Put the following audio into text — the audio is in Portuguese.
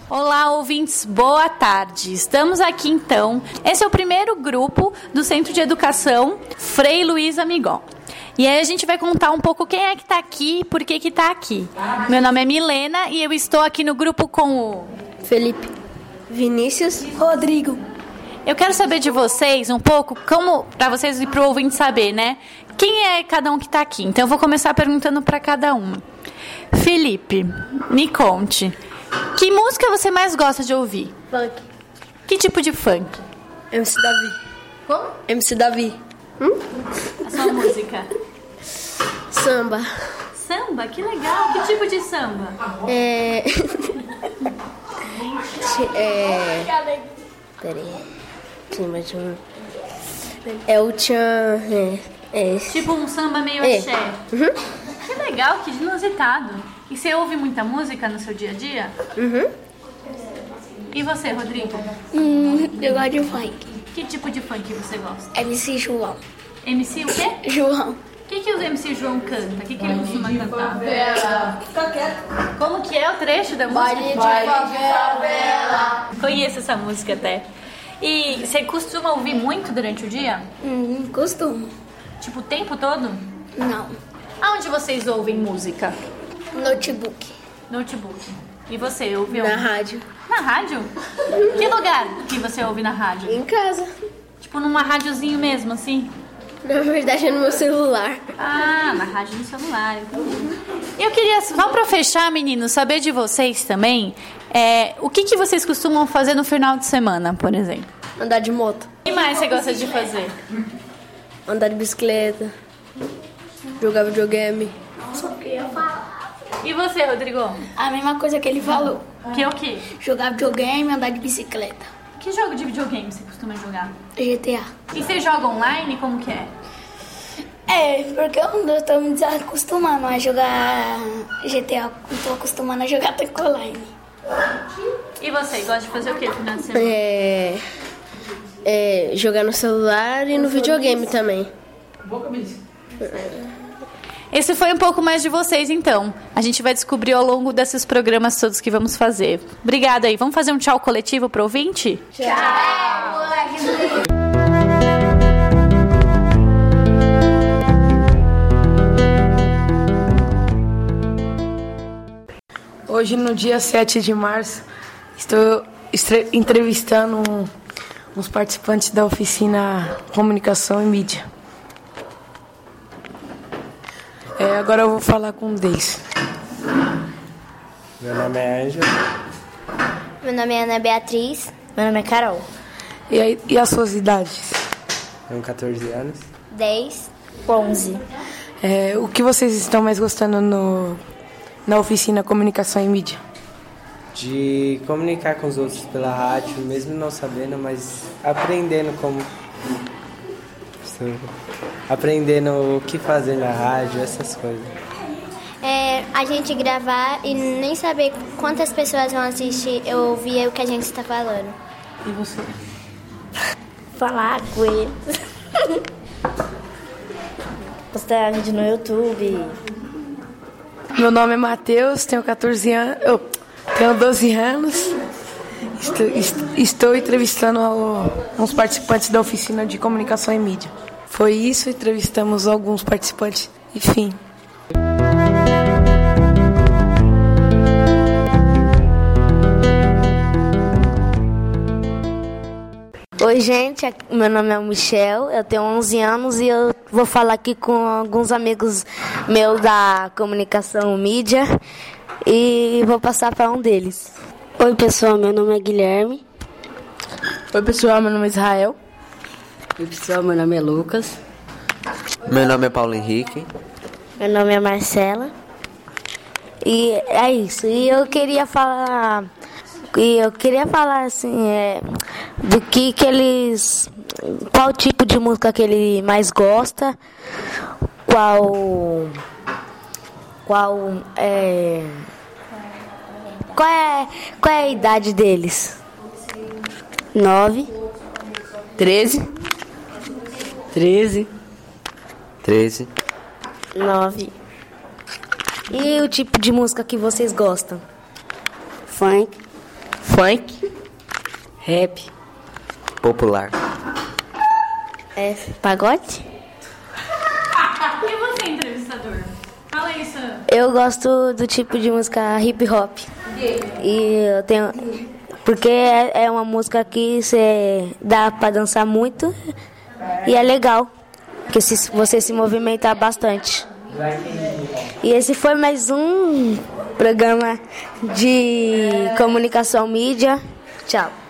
Olá, ouvintes, boa tarde. Estamos aqui então. Esse é o primeiro grupo do Centro de Educação Frei Luiz Amigó. E aí a gente vai contar um pouco quem é que está aqui e por que está aqui. Meu nome é Milena e eu estou aqui no grupo com o Felipe, Vinícius, Rodrigo. Eu quero saber de vocês um pouco, como para vocês e para o ouvinte saber, né? Quem é cada um que está aqui? Então eu vou começar perguntando para cada um. Felipe, me conte. Que música você mais gosta de ouvir? Funk. Que tipo de funk? MC Davi. Como? MC Davi. A sua música? Samba. Samba? Que legal. Que tipo de samba? Peraí. Tem mais um. É o tchan. Tipo um samba meio axé. Que legal, que inusitado. E você ouve muita música no seu dia a dia? E você, Rodrigo? Eu gosto de funk. Que tipo de funk você gosta? MC João. MC o quê? João. O que o MC João canta? O que ele costuma cantar? Como que é o trecho da música? Baile de favela. Conheço essa música até. E você costuma ouvir muito durante o dia? Costumo. Tipo, o tempo todo? Não. Aonde vocês ouvem música? Notebook. Notebook. E você, ouve Na onde? rádio. Na rádio? Que lugar que você ouve na rádio? Em casa. Tipo, numa rádiozinho mesmo, assim? Na verdade é no meu celular. Ah, na rádio no celular. Eu queria, só pra fechar, meninos, saber de vocês também, o que vocês costumam fazer no final de semana, por exemplo? Andar de moto. O que mais você gosta de fazer? Andar de bicicleta. Jogar videogame. E você, Rodrigo? A mesma coisa que ele falou. Que é o quê? Jogar videogame e andar de bicicleta. Que jogo de videogame você costuma jogar? GTA. E você joga online? Como que é? Porque eu tô me desacostumando a jogar GTA. Não tô acostumando a jogar tanto online. E você, gosta de fazer o quê no final de semana? Jogar no celular e no videogame também. Esse foi um pouco mais de vocês, então. A gente vai descobrir ao longo desses programas todos que vamos fazer. Obrigada aí. Vamos fazer um tchau coletivo pro ouvinte? Tchau! Hoje, no dia 7 de março, estou entrevistando uns participantes da oficina Comunicação e Mídia. Agora eu vou falar com um deles. Meu nome é Ângelo. Meu nome é Ana Beatriz. Meu nome é Carol. E as suas idades? Tenho 14 anos. 10. 11. O que vocês estão mais gostando na oficina Comunicação e Mídia? De comunicar com os outros pela rádio, mesmo não sabendo, mas aprendendo aprendendo o que fazer na rádio, essas coisas. A gente gravar e nem saber quantas pessoas vão assistir, eu ouvir o que a gente está falando. E você? Falar com eles. Postar vídeo no YouTube. Meu nome é Matheus, tenho 14 anos. Tenho 12 anos. Estou entrevistando uns participantes da oficina de Comunicação e Mídia. Foi isso, entrevistamos alguns participantes. Enfim. Oi, gente, meu nome é Michel, eu tenho 11 anos e eu vou falar aqui com alguns amigos meus da Comunicação e Mídia e vou passar para um deles. Oi, pessoal, meu nome é Guilherme. Oi, pessoal, meu nome é Israel. Oi, pessoal, meu nome é Lucas. Meu nome é Paulo Henrique. Meu nome é Marcela. E é isso. E eu queria falar assim, do que eles... Qual tipo de música que ele mais gosta. Qual é a idade deles? 9. 13. 9. E o tipo de música que vocês gostam? Funk. Funk. Rap. Popular. Pagode? E você, entrevistador? Fala isso. Eu gosto do tipo de música hip hop. E eu tenho. Porque é uma música que dá pra dançar muito e é legal. Porque você se movimenta bastante. E esse foi mais um programa de comunicação mídia. Tchau.